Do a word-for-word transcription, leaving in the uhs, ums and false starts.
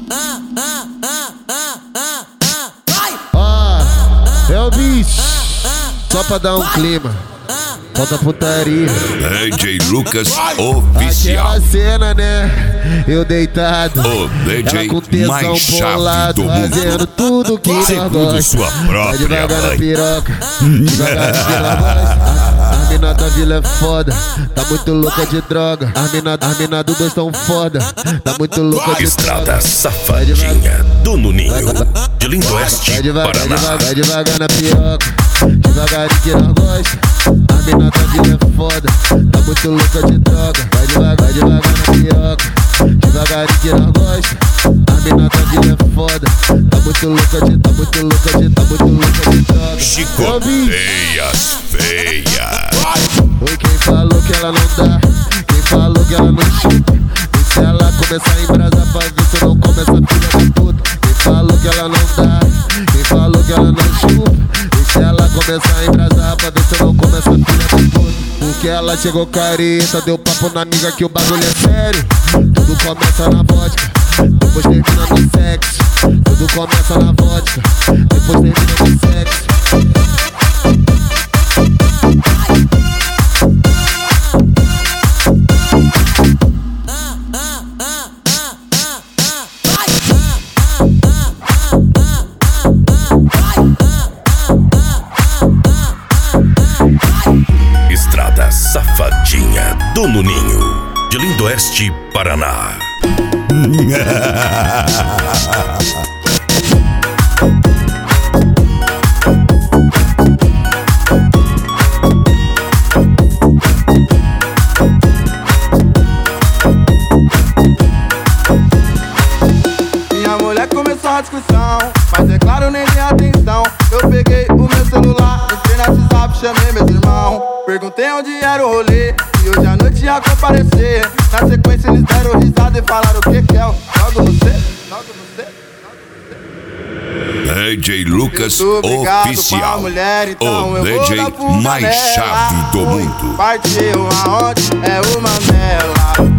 Ó, é o bicho, só pra dar um clima. Falta putaria. D J Lucas Oficial. Aquela cena, né? Eu deitado, O D J ela com tesão mais chave bolado, do mundo. fazendo tudo que nós Segundo gosta. sua Vai própria devagar na mãe. piroca, devagar na voz. A mina da vila é foda, tá muito louca de droga. A mina, a mina do dois tão foda, tá muito louca de Estrada droga. Safadinha do Nuninho, de Lindo Oeste, Vai devagar, vai Paraná. devagar, vai devagar na piroca, devagarinho que nós gosta. A mina da vila é foda, tá muito louca de droga. Vai devagar, vai devagar na piroca, devagarinho que nós gosta. A mina da vila é foda, tá muito louca de, tá muito louca de, tá muito louca de droga. Chicoteias feias. Foi quem falou que ela não dá, quem falou que ela não chupa. E se ela começar a embrasar pra ver se eu não começa filha da puta. Quem falou que ela não dá, quem falou que ela não chupa. E se ela começar a embrasar pra ver se eu não começa filha da puta. Porque ela chegou careta, deu papo na amiga que o bagulho é sério. Tudo começa na vodka, depois termina no sexo. Tudo começa na vodka, depois termina no sexo. Estrada Safadinha do Nuninho, de Lindo Oeste, Paraná. Minha mulher começou a discussão, mas é claro, nem dei atenção. Eu peguei o meu celular, entrei no WhatsApp, chamei meus irmãos. Perguntei onde era o rolê, e hoje à noite ia comparecer. Na sequência eles deram risada e falaram o que que é o jogo você, jogo você. D J Lucas Obrigado Oficial, pra mulher, então o eu vou D J dar bunda mais nela. chave do mundo. Partiu aonde é uma nela.